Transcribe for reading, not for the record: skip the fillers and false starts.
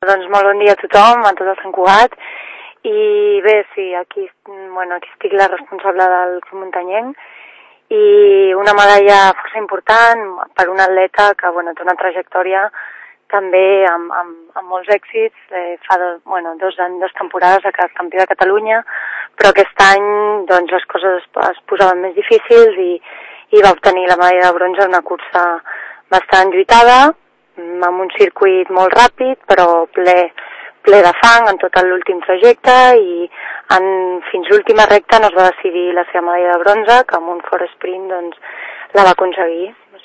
Doncs molt bon dia a tothom, a tot el Sant Cugat. I bé, sí, aquí estic la responsable del Club Muntanyenc i una medalla força important per un atleta que té una trajectòria també amb molts èxits. Fa dues temporades ha quedat campió de Catalunya, però aquest any doncs, les coses es posaven més difícils i va obtenir la medalla de bronze en una cursa bastant lluitada, amb un circuit molt ràpid, però ple de fang en tot l'últim trajecte i fins l'última recta no es va decidir la seva medalla de bronze, que amb un fort sprint doncs, la va aconseguir.